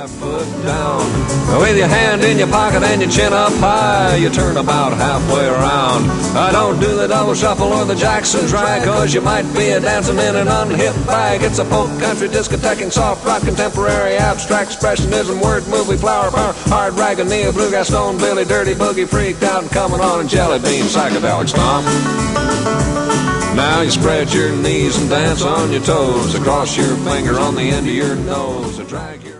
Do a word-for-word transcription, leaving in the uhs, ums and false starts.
five foot down. With your hand in your pocket and your chin up high, you turn about halfway around. I don't do the double shuffle or the Jackson drag, cause you might be a dancing in an unhip bag. It's a folk country discotheque, soft rock, contemporary, abstract expressionism, word movie, flower power, hard rag, neo, bluegrass, stone, Billy, dirty boogie, freaked out and coming on, and jelly bean, psychedelic stomp. Now you spread your knees and dance on your toes, across your finger on the end of your nose, drag your